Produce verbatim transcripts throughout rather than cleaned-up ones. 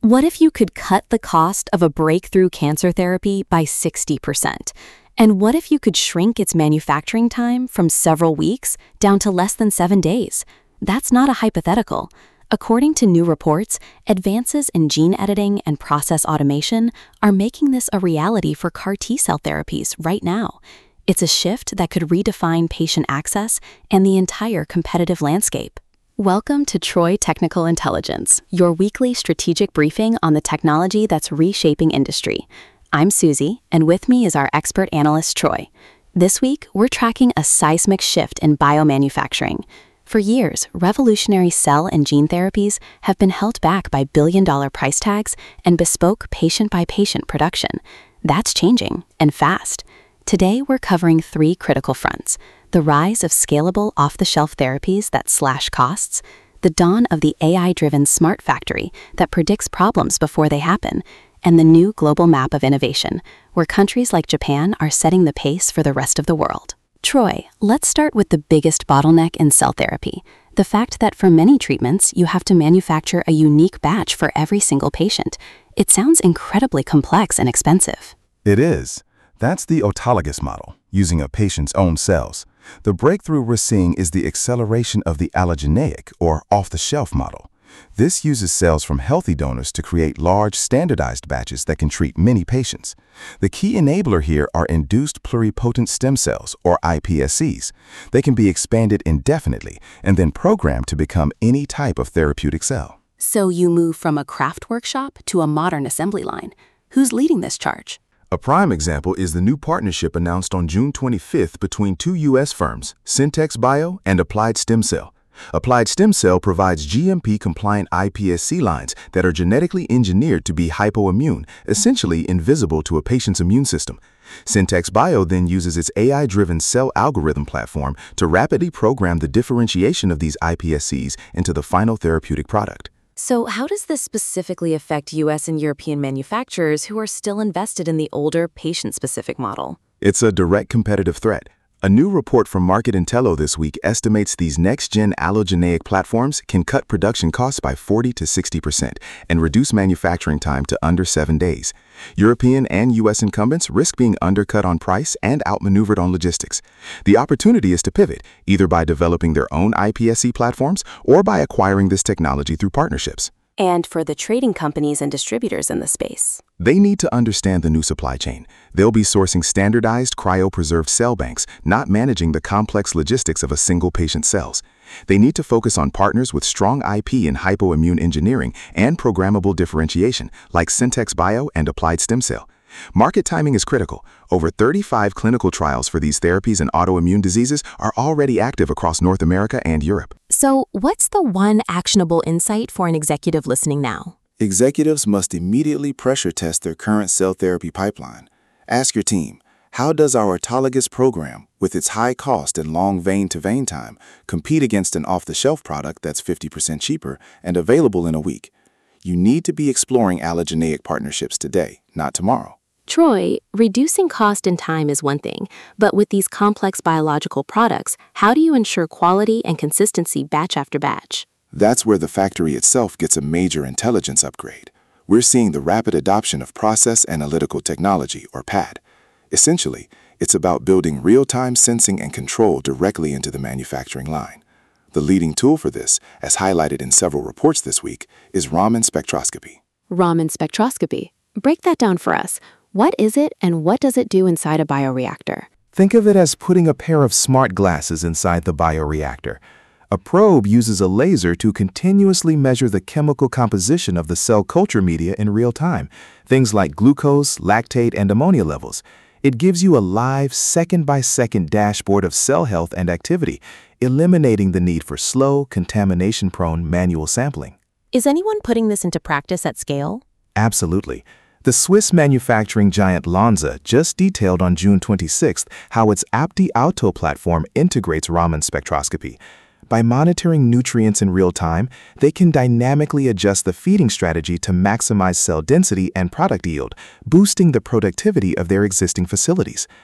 What if you could cut the cost of a breakthrough cancer therapy by sixty percent? And what if you could shrink its manufacturing time from several weeks down to less than seven days? That's not a hypothetical. According to new reports, advances in gene editing and process automation are making this a reality for CAR T-cell therapies right now. It's a shift that could redefine patient access and the entire competitive landscape. Welcome to Troy Technical Intelligence, your weekly strategic briefing on the technology that's reshaping industry. I'm Susie, and with me is our expert analyst, Troy. This week, we're tracking a seismic shift in biomanufacturing. For years, revolutionary cell and gene therapies have been held back by billion-dollar price tags and bespoke patient-by-patient production. That's changing, and fast. Today, we're covering three critical fronts: the rise of scalable off-the-shelf therapies that slash costs, the dawn of the A I-driven smart factory that predicts problems before they happen, and the new global map of innovation, where countries like Japan are setting the pace for the rest of the world. Troy, let's start with the biggest bottleneck in cell therapy, the fact that for many treatments, you have to manufacture a unique batch for every single patient. It sounds incredibly complex and expensive. It is. That's the autologous model, using a patient's own cells. The breakthrough we're seeing is the acceleration of the allogeneic, or off-the-shelf model. This uses cells from healthy donors to create large, standardized batches that can treat many patients. The key enabler here are induced pluripotent stem cells, or I P S Cs. They can be expanded indefinitely and then programmed to become any type of therapeutic cell. So you move from a craft workshop to a modern assembly line. Who's leading this charge? A prime example is the new partnership announced on June twenty-fifth between two U S firms, Syntex Bio and Applied Stem Cell. Applied Stem Cell provides G M P-compliant I P S C lines that are genetically engineered to be hypoimmune, essentially invisible to a patient's immune system. Syntex Bio then uses its A I-driven cell algorithm platform to rapidly program the differentiation of these I P S Cs into the final therapeutic product. So how does this specifically affect U S and European manufacturers who are still invested in the older patient-specific model? It's a direct competitive threat. A new report from Market Intello this week estimates these next-gen allogeneic platforms can cut production costs by forty to sixty percent and reduce manufacturing time to under seven days. European and U S incumbents risk being undercut on price and outmaneuvered on logistics. The opportunity is to pivot, either by developing their own I P S C platforms or by acquiring this technology through partnerships. And for the trading companies and distributors in the space? They need to understand the new supply chain. They'll be sourcing standardized cryopreserved cell banks, not managing the complex logistics of a single patient's cells. They need to focus on partners with strong I P in hypoimmune engineering and programmable differentiation, like Syntex Bio and Applied Stem Cell. Market timing is critical. Over thirty-five clinical trials for these therapies in autoimmune diseases are already active across North America and Europe. So what's the one actionable insight for an executive listening now? Executives must immediately pressure test their current cell therapy pipeline. Ask your team, how does our autologous program, with its high cost and long vein-to-vein time, compete against an off-the-shelf product that's fifty percent cheaper and available in a week? You need to be exploring allogeneic partnerships today, not tomorrow. Troy, reducing cost and time is one thing, but with these complex biological products, how do you ensure quality and consistency batch after batch? That's where the factory itself gets a major intelligence upgrade. We're seeing the rapid adoption of Process Analytical Technology, or P A T. Essentially, it's about building real-time sensing and control directly into the manufacturing line. The leading tool for this, as highlighted in several reports this week, is Raman spectroscopy. Raman spectroscopy. Break that down for us. What is it and what does it do inside a bioreactor? Think of it as putting a pair of smart glasses inside the bioreactor. A probe uses a laser to continuously measure the chemical composition of the cell culture media in real time, things like glucose, lactate, and ammonia levels. It gives you a live, second-by-second dashboard of cell health and activity, eliminating the need for slow, contamination-prone manual sampling. Is anyone putting this into practice at scale? Absolutely. The Swiss manufacturing giant Lonza just detailed on June twenty-sixth how its Apti Auto platform integrates Raman spectroscopy. By monitoring nutrients in real time, they can dynamically adjust the feeding strategy to maximize cell density and product yield, boosting the productivity of their existing facilities.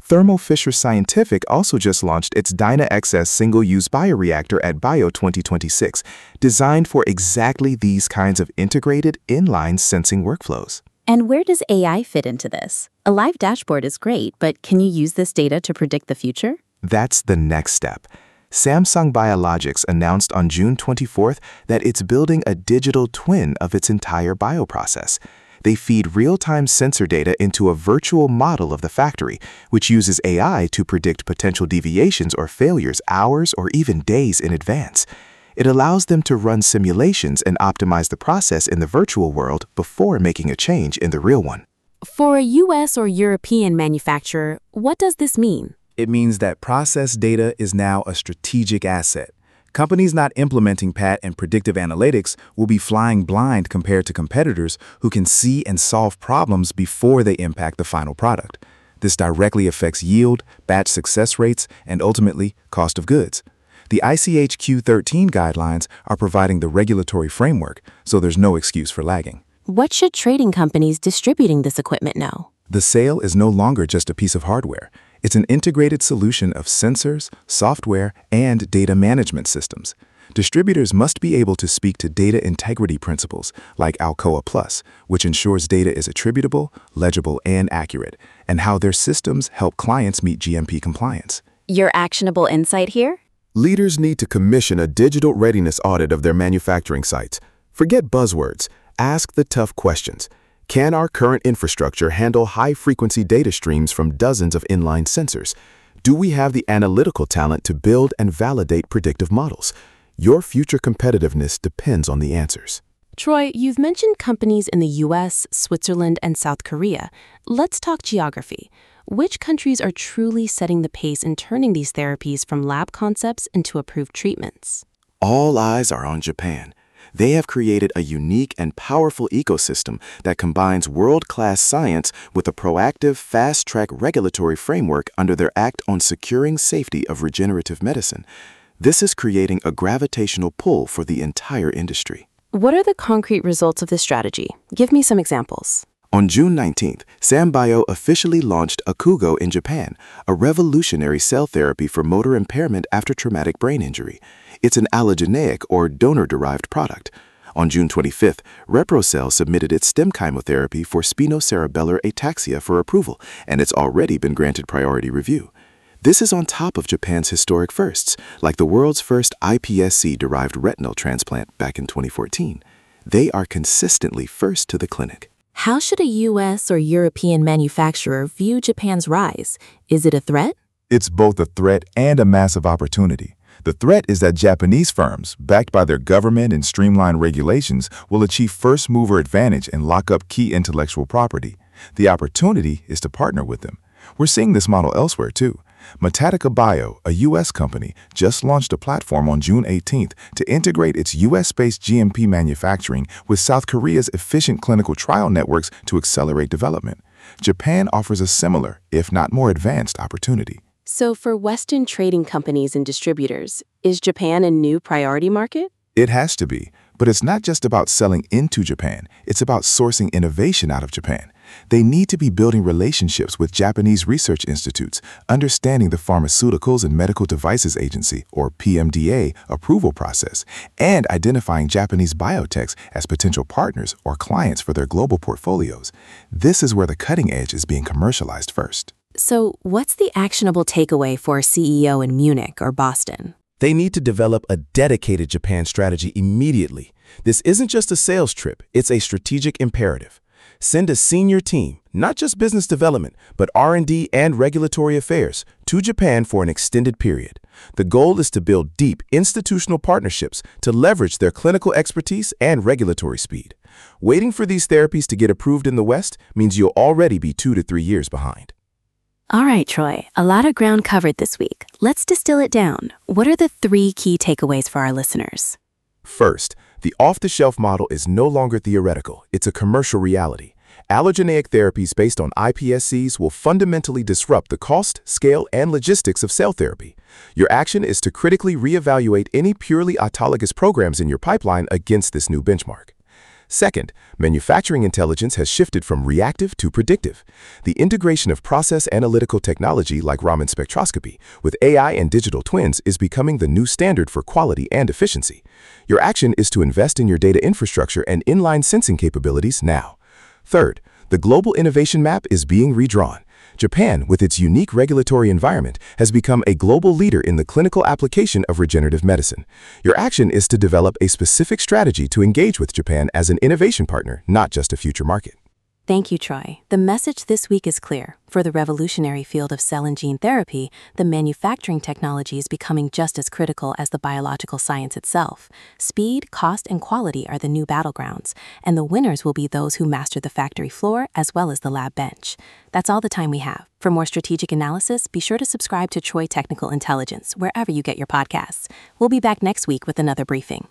Thermo Fisher Scientific also just launched its DynaXS single-use bioreactor at Bio twenty twenty-six, designed for exactly these kinds of integrated, inline sensing workflows. And where does A I fit into this? A live dashboard is great, but can you use this data to predict the future? That's the next step. Samsung Biologics announced on June twenty-fourth that it's building a digital twin of its entire bioprocess. They feed real-time sensor data into a virtual model of the factory, which uses A I to predict potential deviations or failures hours or even days in advance. It allows them to run simulations and optimize the process in the virtual world before making a change in the real one. For a U S or European manufacturer, what does this mean? It means that process data is now a strategic asset. Companies not implementing P A T and predictive analytics will be flying blind compared to competitors who can see and solve problems before they impact the final product. This directly affects yield, batch success rates, and ultimately, cost of goods. The I C H Q thirteen guidelines are providing the regulatory framework, so there's no excuse for lagging. What should trading companies distributing this equipment know? The sale is no longer just a piece of hardware. It's an integrated solution of sensors, software, and data management systems. Distributors must be able to speak to data integrity principles like Alcoa Plus, which ensures data is attributable, legible, and accurate, and how their systems help clients meet G M P compliance. Your actionable insight here? Leaders need to commission a digital readiness audit of their manufacturing sites. Forget buzzwords. Ask the tough questions. Can our current infrastructure handle high-frequency data streams from dozens of inline sensors? Do we have the analytical talent to build and validate predictive models? Your future competitiveness depends on the answers. Troy, you've mentioned companies in the U S, Switzerland, and South Korea. Let's talk geography. Which countries are truly setting the pace in turning these therapies from lab concepts into approved treatments? All eyes are on Japan. They have created a unique and powerful ecosystem that combines world-class science with a proactive, fast-track regulatory framework under their Act on Securing Safety of Regenerative Medicine. This is creating a gravitational pull for the entire industry. What are the concrete results of this strategy? Give me some examples. On June nineteenth, SamBio officially launched Akugo in Japan, a revolutionary cell therapy for motor impairment after traumatic brain injury. It's an allogeneic or donor-derived product. On June twenty-fifth, ReproCell submitted its stem chemotherapy for spinocerebellar ataxia for approval, and it's already been granted priority review. This is on top of Japan's historic firsts, like the world's first I P S C-derived retinal transplant back in twenty fourteen. They are consistently first to the clinic. How should a U S or European manufacturer view Japan's rise? Is it a threat? It's both a threat and a massive opportunity. The threat is that Japanese firms, backed by their government and streamlined regulations, will achieve first-mover advantage and lock up key intellectual property. The opportunity is to partner with them. We're seeing this model elsewhere, too. Metatica Bio, a U S company, just launched a platform on June eighteenth to integrate its U S-based G M P manufacturing with South Korea's efficient clinical trial networks to accelerate development. Japan offers a similar, if not more advanced, opportunity. So for Western trading companies and distributors, is Japan a new priority market? It has to be, but it's not just about selling into Japan. It's about sourcing innovation out of Japan. They need to be building relationships with Japanese research institutes, understanding the Pharmaceuticals and Medical Devices Agency, or P M D A, approval process, and identifying Japanese biotechs as potential partners or clients for their global portfolios. This is where the cutting edge is being commercialized first. So what's the actionable takeaway for a C E O in Munich or Boston? They need to develop a dedicated Japan strategy immediately. This isn't just a sales trip, it's a strategic imperative. Send a senior team, not just business development, but R and D and regulatory affairs, to Japan for an extended period. The goal is to build deep institutional partnerships to leverage their clinical expertise and regulatory speed. Waiting for these therapies to get approved in the West means you'll already be two to three years behind. All right, Troy, a lot of ground covered this week. Let's distill it down. What are the three key takeaways for our listeners? First, the off-the-shelf model is no longer theoretical. It's a commercial reality. Allogeneic therapies based on I P S Cs will fundamentally disrupt the cost, scale, and logistics of cell therapy. Your action is to critically reevaluate any purely autologous programs in your pipeline against this new benchmark. Second, manufacturing intelligence has shifted from reactive to predictive. The integration of process analytical technology like Raman spectroscopy with A I and digital twins is becoming the new standard for quality and efficiency. Your action is to invest in your data infrastructure and inline sensing capabilities now. Third, the global innovation map is being redrawn. Japan, with its unique regulatory environment, has become a global leader in the clinical application of regenerative medicine. Your action is to develop a specific strategy to engage with Japan as an innovation partner, not just a future market. Thank you, Troy. The message this week is clear. For the revolutionary field of cell and gene therapy, the manufacturing technology is becoming just as critical as the biological science itself. Speed, cost, and quality are the new battlegrounds, and the winners will be those who master the factory floor as well as the lab bench. That's all the time we have. For more strategic analysis, be sure to subscribe to Troy Technical Intelligence wherever you get your podcasts. We'll be back next week with another briefing.